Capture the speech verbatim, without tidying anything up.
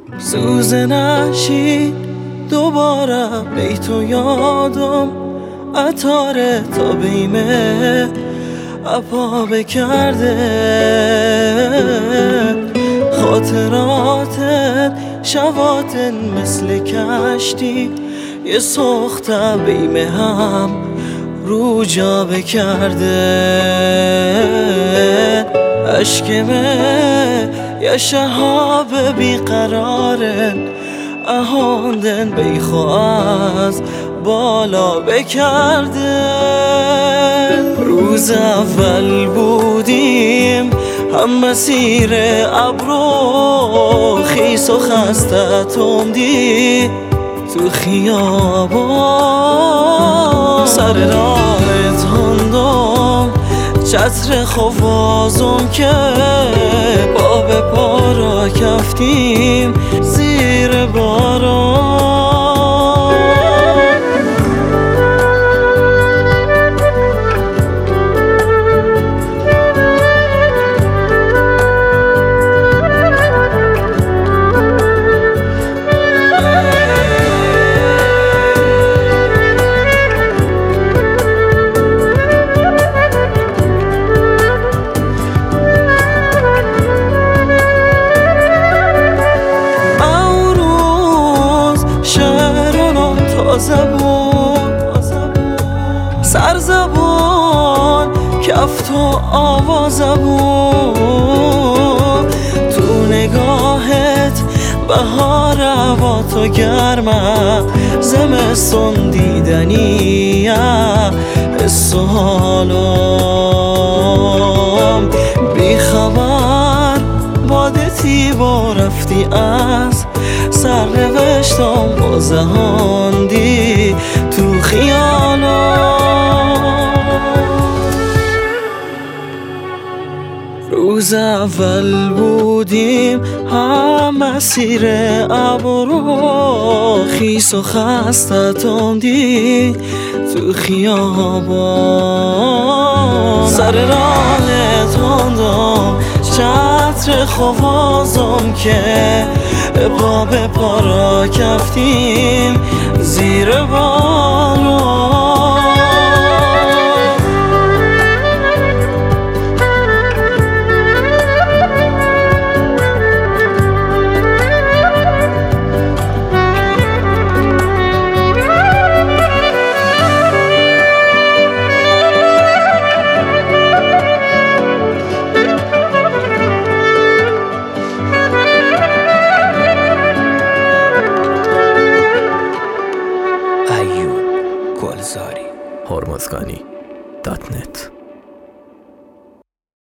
سوز نشین دوباره بیتو یادم عطاره تا بیمه اپا بکرده خاطراتت شواتن مثل کشتی یه سخته بیمه هم رو جا بکرده اشکمه یه شهاب بیقرارن اهاندن بیخوا از بالا بکرده روز اول بودیم هم مسیر ابرو خیس و خسته تندی تو خیابان سر راه تندم چتر خوازم که پا به پا را کفتیم زیر باران زبون سر زبون کفت و آواز زبون تو نگاهت بهار هوا تو گرمه زمستون دیدنیه حس و حالم بی خبر بادتی با رفتی از سر روشتم با زهاندی تو خیالم روز اول بودیم هم مسیر ابرو خیس و خسته تندی تو خیابان سر راه تندم چتر خوازم که پا به پا را کفتیم زیر باران هرمزگانی دات نت